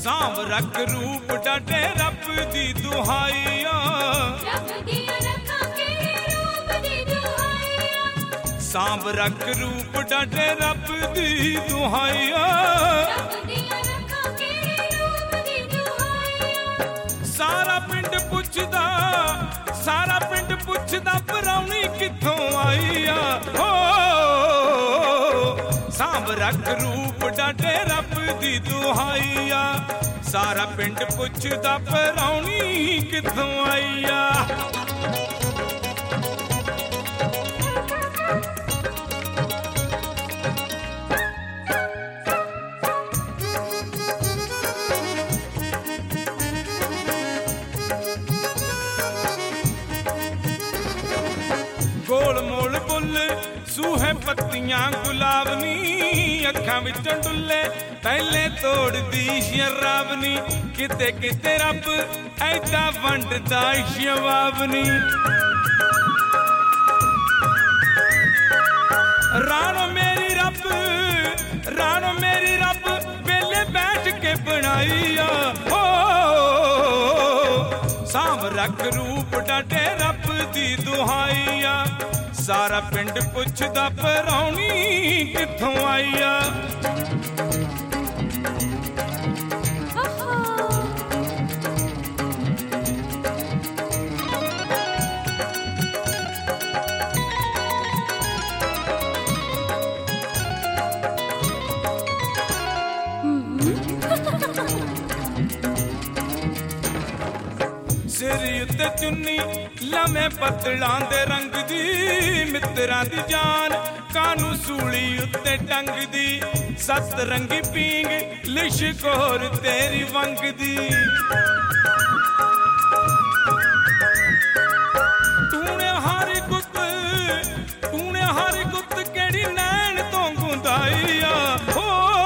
सांभ रख रूप डाटे रब दी दुहाइया, सांभ रख रूप डाटे रब दी दुहाइया। सारा पिंड पुछदा परौनी कित्थों आईया। हो सांभ रख रूप डाटे रब दी दुहाइया, सारा पिंड पुछदा परौनी कित्थों आईया। गोल मोल बुल सूहे पत्तियां गुलाबनी, अखां विचों डुल्ले पहले तोड़दी शराबनी। किते किते रब ऐदा वंडदा शवाबनी। रानो मेरी रब वेले बैठ के बनाईया। हो सांभ रख रूप डाटे रब दी दुहाइया, सारा पिंड पुछदा परौनी कित्थों आईया। सिर उत्ते चुन्नी लमे पतलां दे रंग दी, मित्रां दी जान कानू सूली उत्ते टंग दी। सत रंगी पींग लिशकोर तेरी वंग दी। तूने हारी गुत केड़ी नैन तो गुंदाइया। हो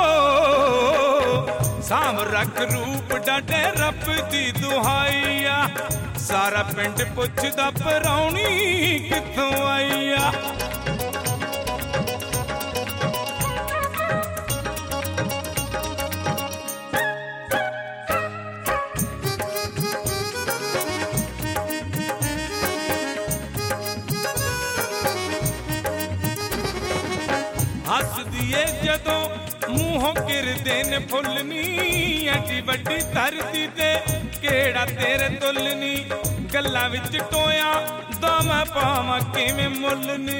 सांभ रख रूप डाटे रब दी दुहाइया, सारा पिंड पुछदा परौनी कित्थों आईया। हसदी ए जदों मूहों गिरदे ने फुल्लनी, एडी वड्डी धरती ते केड़ा तेरे तुलनी। गल्लां विच टोया दामा पावां किवें मुल्लनी।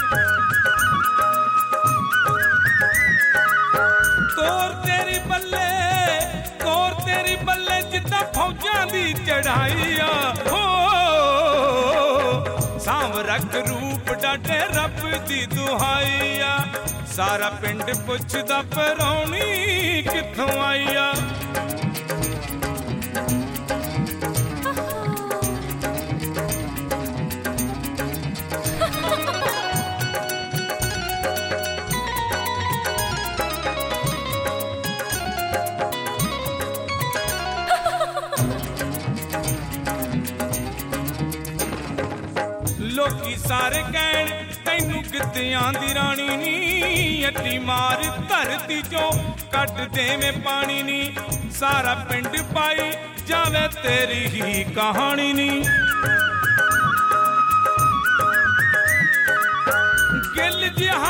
तोर तेरी बल्ले जिद्दां फौजां दी चढ़ाइया। हो सांभ रख रूप डाटे रब दी दुहाइया, सारा पिंड पुछदा परौनी कित्थों आईया। लोकी सारे कहण तैनू गिद्धियां दी रानी नी, अड्डी मार धरती चों कट देवें पानी नी। सारा पिंड पाई जावे तेरी ही कहानी नी। गिल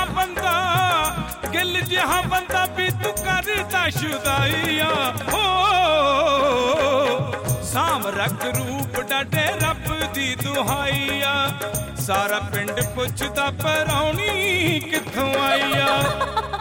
जिहा बंदा भी तू करदा शुदाइया। हो सांभ रख रूप डाटे रब दी दुहाइया, सारा पिंड पुछदा परौनी कित्थों आईया।